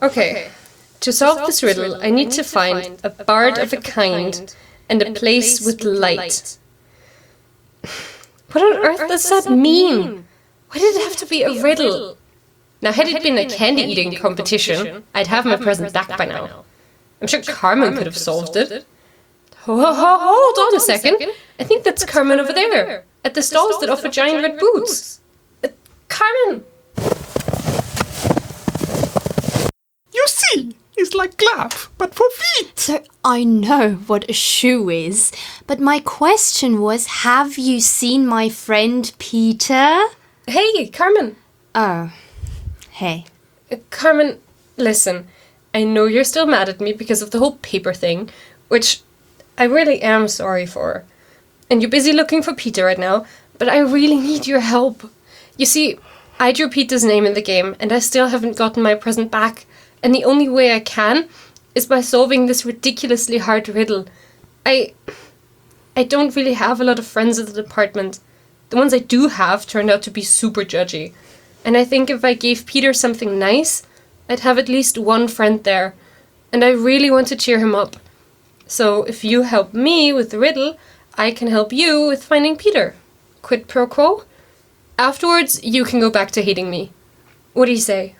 Okay. To solve this riddle, I need to find a bard of a kind and a place with light. What on earth does that mean? Why did it have to be a riddle? Now, had it been a candy-eating competition, I'd have my present back by now. I'm sure Carmen could have solved it. Hold on a second. I think that's Carmen over there, at the stalls that offer giant red boots. Carmen! You see, it's like glove, but for feet. So I know what a shoe is, but my question was, have you seen my friend Peter? Hey, Carmen. Oh, hey. Carmen, listen. I know you're still mad at me because of the whole paper thing, which I really am sorry for. And you're busy looking for Peter right now, but I really need your help. You see, I drew Peter's name in the game, and I still haven't gotten my present back. And the only way I can is by solving this ridiculously hard riddle. I don't really have a lot of friends at the department. The ones I do have turned out to be super judgy. And I think if I gave Peter something nice, I'd have at least one friend there. And I really want to cheer him up. So if you help me with the riddle, I can help you with finding Peter. Quid pro quo? Afterwards, you can go back to hating me. What do you say?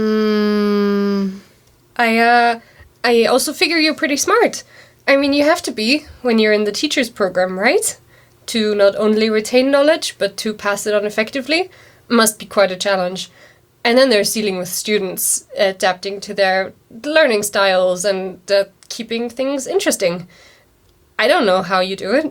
I also figure you're pretty smart. I mean, you have to be when you're in the teacher's program, right? To not only retain knowledge, but to pass it on effectively must be quite a challenge. And then there's dealing with students, adapting to their learning styles and keeping things interesting. I don't know how you do it.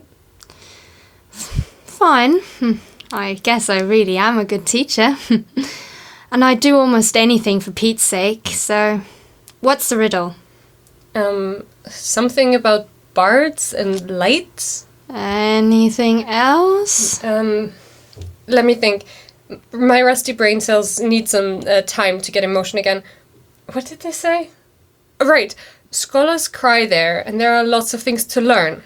Fine. I guess I really am a good teacher. And I do almost anything for Pete's sake, so what's the riddle? Something about bards and lights? Anything else? Let me think. My rusty brain cells need some time to get in motion again. What did they say? Right. Scholars cry there, and there are lots of things to learn.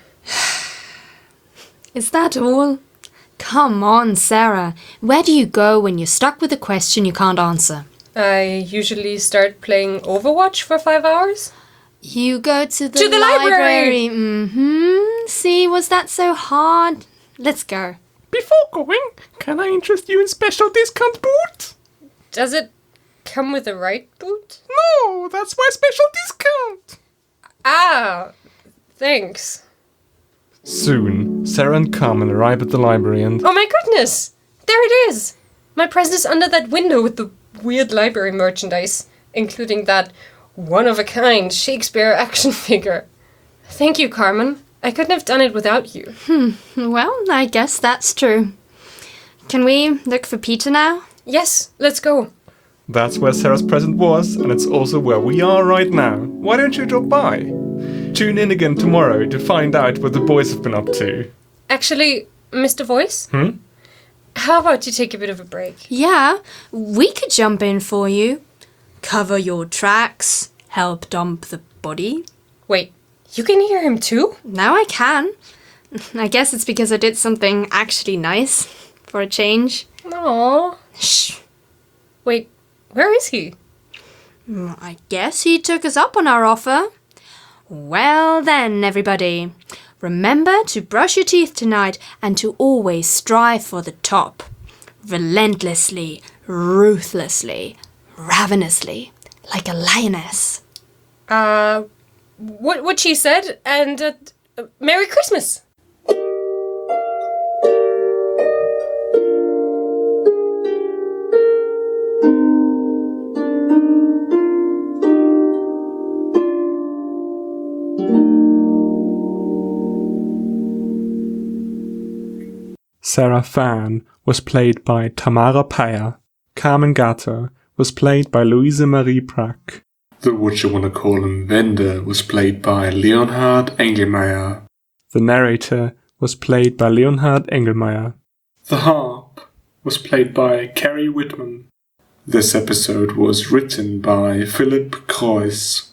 Is that all? Come on, Sarah. Where do you go when you're stuck with a question you can't answer? I usually start playing Overwatch for 5 hours. You go to the library. See, was that so hard? Let's go. Before going, can I interest you in special discount boot? Does it come with a right boot? No, that's my special discount. Ah, thanks. Soon, Sarah and Carmen arrive at the library and... Oh my goodness! There it is! My present is under that window with the weird library merchandise, including that one-of-a-kind Shakespeare action figure. Thank you, Carmen. I couldn't have done it without you. Well, I guess that's true. Can we look for Peter now? Yes, let's go. That's where Sarah's present was, and it's also where we are right now. Why don't you drop by? Tune in again tomorrow to find out what the boys have been up to. Actually, Mr. Voice? How about you take a bit of a break? Yeah, we could jump in for you. Cover your tracks, help dump the body. Wait, you can hear him too? Now I can. I guess it's because I did something actually nice for a change. Aww. Shh. Wait, where is he? I guess he took us up on our offer. Well then, everybody, remember to brush your teeth tonight and to always strive for the top. Relentlessly, ruthlessly, ravenously, like a lioness. What she said, and Merry Christmas! Sarah Fan was played by Tamara Payer. Carmen Gatter was played by Louise Marie Brack. The What You Wanna Call Him vendor was played by Leonhard Engelmeyer. The narrator was played by Leonhard Engelmeyer. The harp was played by Carrie Whitman. This episode was written by Philip Kreuss.